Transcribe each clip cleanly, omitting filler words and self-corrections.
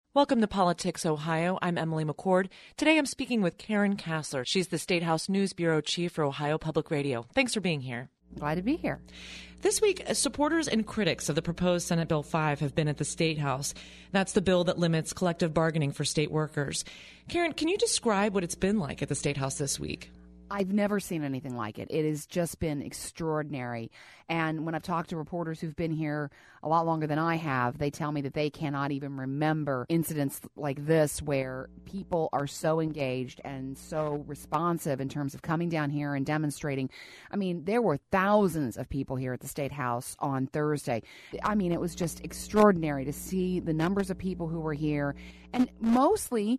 Welcome to Politics Ohio. I'm Emily McCord. Today I'm speaking with Karen Kasler. She's the State House News Bureau Chief for Ohio Public Radio. Thanks for being here. Glad to be here. This week, supporters and critics of the proposed Senate Bill 5 have been at the State House. That's the bill that limits collective bargaining for state workers. Karen, can you describe what it's been like at the State House this week? I've never seen anything like it. It has just been extraordinary. And when I've talked to reporters who've been here a lot longer than I have, they tell me that they cannot even remember incidents like this where people are so engaged and so responsive in terms of coming down here and demonstrating. I mean, there were thousands of people here at the State House on Thursday. I mean, it was just extraordinary to see the numbers of people who were here, and mostly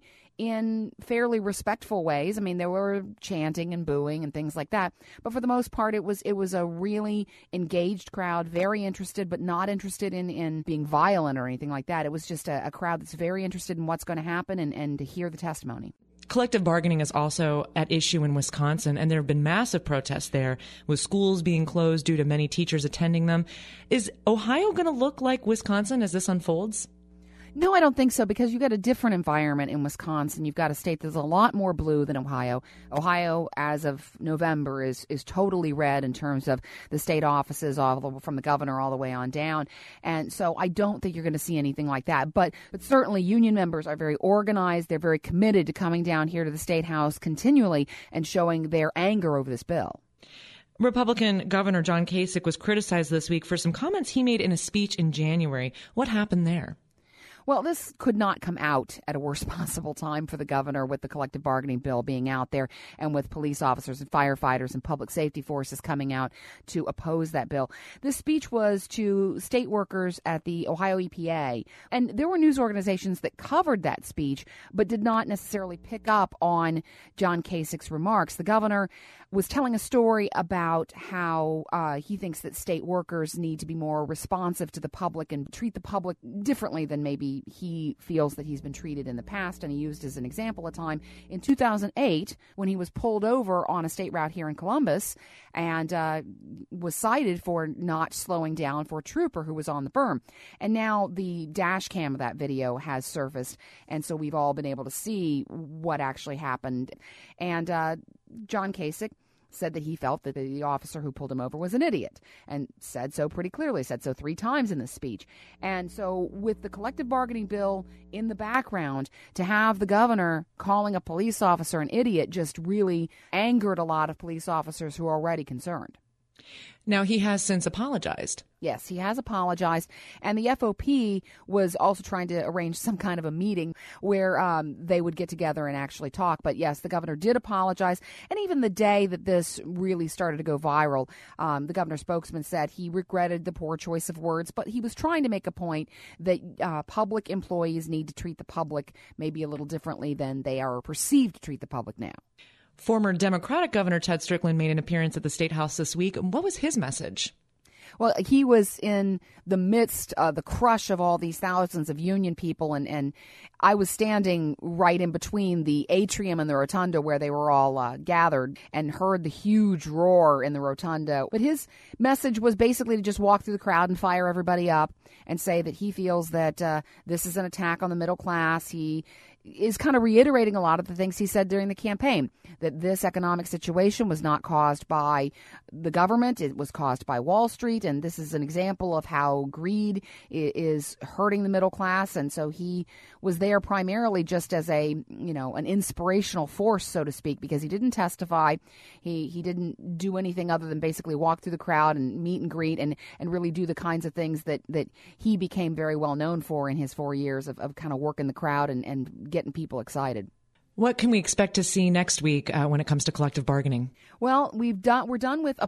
in fairly respectful ways. I mean, there were chanting and booing and things like that, but for the most part, it was a really engaged crowd, very interested, but not interested in being violent or anything like that. It was just a crowd that's very interested in what's going to happen and to hear the testimony. Collective bargaining is also at issue in Wisconsin, and there have been massive protests there, with schools being closed due to many teachers attending them. Is Ohio going to look like Wisconsin as this unfolds? No, I don't think so, because you've got a different environment in Wisconsin. You've got a state that's a lot more blue than Ohio. Ohio, as of November, is totally red in terms of the state offices, from the governor all the way on down. And so I don't think you're going to see anything like that. But certainly union members are very organized. They're very committed to coming down here to the State House continually and showing their anger over this bill. Republican Governor John Kasich was criticized this week for some comments he made in a speech in January. What happened there? Well, this could not come out at a worse possible time for the governor, with the collective bargaining bill being out there and with police officers and firefighters and public safety forces coming out to oppose that bill. This speech was to state workers at the Ohio EPA, and there were news organizations that covered that speech but did not necessarily pick up on John Kasich's remarks. The governor was telling a story about how he thinks that state workers need to be more responsive to the public and treat the public differently than maybe he feels that he's been treated in the past. And he used as an example a time in 2008 when he was pulled over on a state route here in Columbus and was cited for not slowing down for a trooper who was on the berm. And now the dash cam of that video has surfaced, and so we've all been able to see what actually happened. And John Kasich said that he felt that the officer who pulled him over was an idiot, and said so pretty clearly, said so 3 times in this speech. And so with the collective bargaining bill in the background, to have the governor calling a police officer an idiot just really angered a lot of police officers who are already concerned. Now, he has since apologized. Yes, he has apologized. And the FOP was also trying to arrange some kind of a meeting where they would get together and actually talk. But yes, the governor did apologize. And even the day that this really started to go viral, the governor's spokesman said he regretted the poor choice of words, but he was trying to make a point that public employees need to treat the public maybe a little differently than they are perceived to treat the public now. Former Democratic Governor Ted Strickland made an appearance at the State House this week. What was his message? Well, he was in the midst of the crush of all these thousands of union people, and I was standing right in between the atrium and the rotunda where they were all gathered, and heard the huge roar in the rotunda. But his message was basically to just walk through the crowd and fire everybody up and say that he feels that this is an attack on the middle class. He is kind of reiterating a lot of the things he said during the campaign, that this economic situation was not caused by the government, it was caused by Wall Street, and this is an example of how greed is hurting the middle class. And so he was there primarily just as an inspirational force, so to speak, because he didn't testify. He didn't do anything other than basically walk through the crowd and meet and greet and really do the kinds of things that he became very well known for in his 4 years of kind of working the crowd and getting people excited. What can we expect to see next week when it comes to collective bargaining? Well, we're done with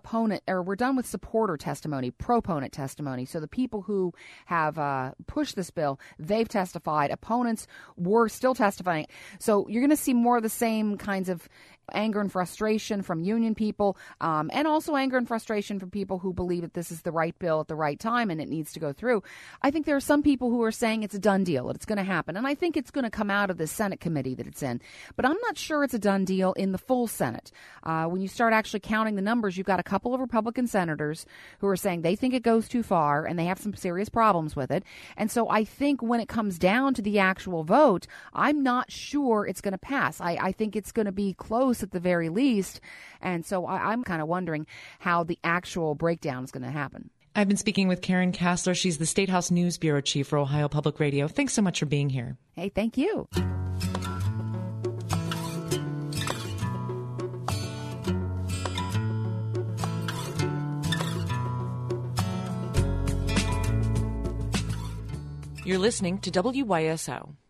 supporter testimony, proponent testimony. So the people who have pushed this bill, they've testified. Opponents were still testifying. So you're going to see more of the same kinds of anger and frustration from union people, and also anger and frustration from people who believe that this is the right bill at the right time and it needs to go through. I think there are some people who are saying it's a done deal, that it's going to happen. And I think it's going to come out of the Senate committee that it's in. But I'm not sure it's a done deal in the full Senate. When you start actually counting the numbers, you've got a couple of Republican senators who are saying they think it goes too far and they have some serious problems with it. And so I think when it comes down to the actual vote, I'm not sure it's going to pass. I think it's going to be close at the very least. And so I'm kind of wondering how the actual breakdown is going to happen. I've been speaking with Karen Kasler. She's the State House News Bureau Chief for Ohio Public Radio. Thanks so much for being here. Hey, thank you. You're listening to WYSO.